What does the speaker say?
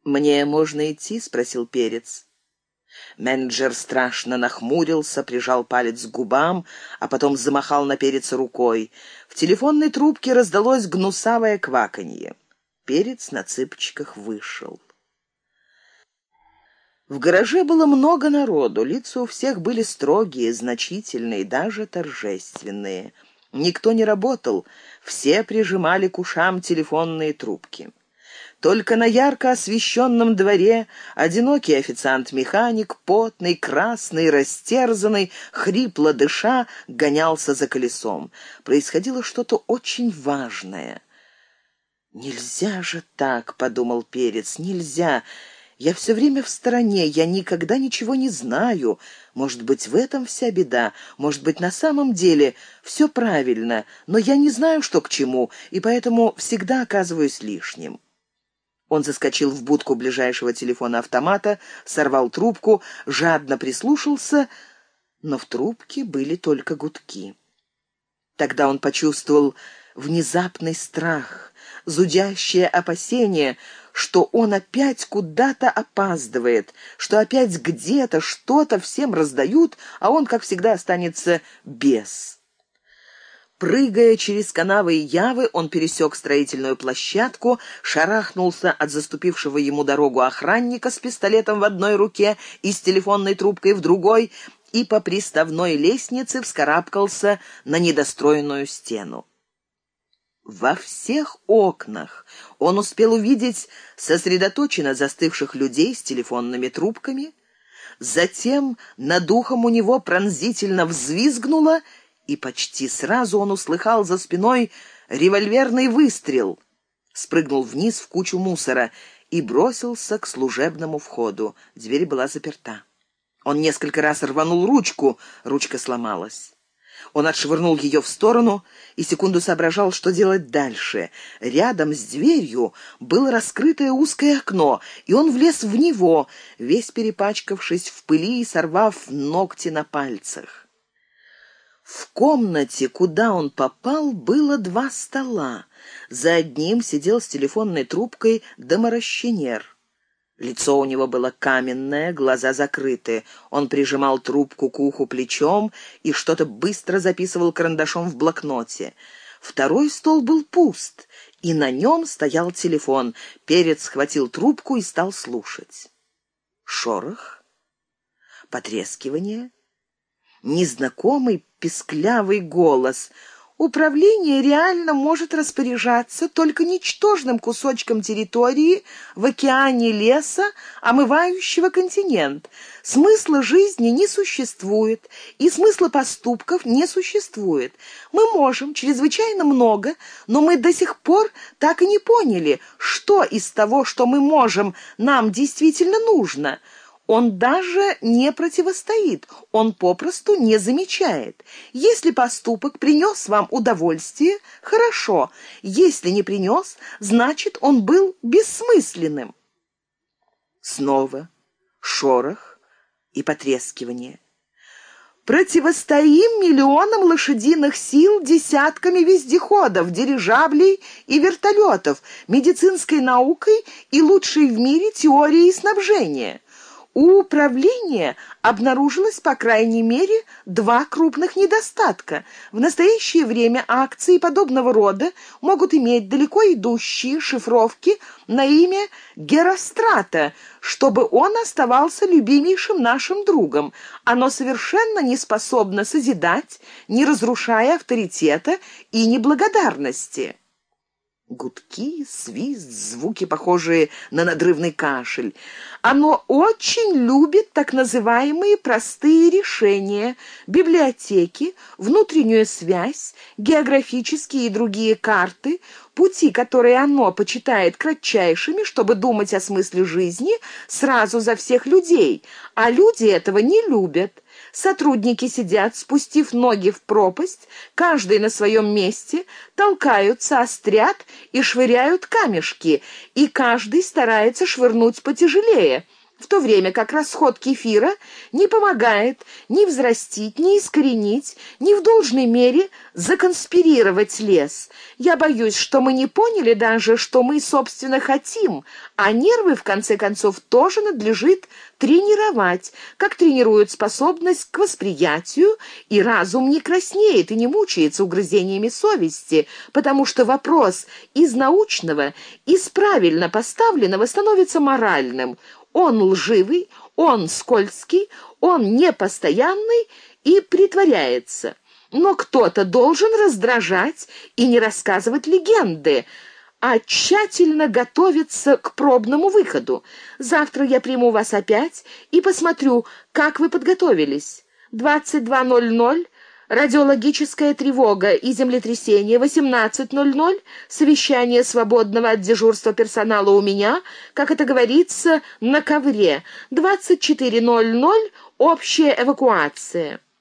«Мне можно идти?» — спросил Перец. Менеджер страшно нахмурился, прижал палец к губам, а потом замахал на Переца рукой. В телефонной трубке раздалось гнусавое кваканье. Перец на цыпочках вышел. В гараже было много народу, лица у всех были строгие, значительные, даже торжественные. Никто не работал, все прижимали к ушам телефонные трубки. Только на ярко освещенном дворе одинокий официант-механик, потный, красный, растерзанный, хрипло дыша, гонялся за колесом. Происходило что-то очень важное. «Нельзя же так», — подумал Перец, — «нельзя. Я все время в стороне, я никогда ничего не знаю. Может быть, в этом вся беда, может быть, на самом деле все правильно, но я не знаю, что к чему, и поэтому всегда оказываюсь лишним». Он заскочил в будку ближайшего телефона-автомата, сорвал трубку, жадно прислушался, но в трубке были только гудки. Тогда он почувствовал внезапный страх, зудящее опасение, что он опять куда-то опаздывает, что опять где-то что-то всем раздают, а он, как всегда, останется без. Прыгая через канавы и явы, он пересек строительную площадку, шарахнулся от заступившего ему дорогу охранника с пистолетом в одной руке и с телефонной трубкой в другой, и по приставной лестнице вскарабкался на недостроенную стену. Во всех окнах он успел увидеть сосредоточенно застывших людей с телефонными трубками. Затем над ухом у него пронзительно взвизгнуло, и почти сразу он услыхал за спиной револьверный выстрел, спрыгнул вниз в кучу мусора и бросился к служебному входу. Дверь была заперта. Он несколько раз рванул ручку, ручка сломалась. Он отшвырнул ее в сторону и секунду соображал, что делать дальше. Рядом с дверью было раскрытое узкое окно, и он влез в него, весь перепачкавшись в пыли и сорвав ногти на пальцах. В комнате, куда он попал, было 2 стола. За одним сидел с телефонной трубкой доморощенер. Лицо у него было каменное, глаза закрыты. Он прижимал трубку к уху плечом и что-то быстро записывал карандашом в блокноте. Второй стол был пуст, и на нем стоял телефон. Перец схватил трубку и стал слушать. Шорох, потрескивание, незнакомый писклявый голос. Управление реально может распоряжаться только ничтожным кусочком территории в океане леса, омывающего континент. Смысла жизни не существует, и смысла поступков не существует. Мы можем чрезвычайно много, но мы до сих пор так и не поняли, что из того, что мы можем, нам действительно нужно. Он даже не противостоит, он попросту не замечает. Если поступок принес вам удовольствие, хорошо. Если не принес, значит, он был бессмысленным. Снова шорох и потрескивание. Противостоим миллионам лошадиных сил, десятками вездеходов, дирижаблей и вертолетов, медицинской наукой и лучшей в мире теорией снабжения. У управления обнаружилось, по крайней мере, 2 крупных недостатка. В настоящее время акции подобного рода могут иметь далеко идущие шифровки на имя Герострата, чтобы он оставался любимейшим нашим другом. Оно совершенно не способно созидать, не разрушая авторитета и неблагодарности. Гудки, свист, звуки, похожие на надрывный кашель. Оно очень любит так называемые простые решения, библиотеки, внутреннюю связь, географические и другие карты, пути, которые оно почитает кратчайшими, чтобы думать о смысле жизни сразу за всех людей, а люди этого не любят. Сотрудники сидят, спустив ноги в пропасть, каждый на своем месте, толкаются, острят и швыряют камешки, и каждый старается швырнуть потяжелее. в то время как расход кефира не помогает ни взрастить, ни искоренить, ни в должной мере законспирировать лес. Я боюсь, что мы не поняли даже, что мы, собственно, хотим, а нервы, в конце концов, тоже надлежит тренировать, как тренируют способность к восприятию, и разум не краснеет и не мучается угрызениями совести, потому что вопрос из научного, из правильно поставленного становится моральным. Он лживый, он скользкий, он непостоянный и притворяется. Но кто-то должен раздражать и не рассказывать легенды, а тщательно готовиться к пробному выходу. Завтра я приму вас опять и посмотрю, как вы подготовились. 22:00 радиологическая тревога и землетрясение, 18:00 совещание свободного от дежурства персонала у меня, как это говорится, на ковре, 24:00 общая эвакуация.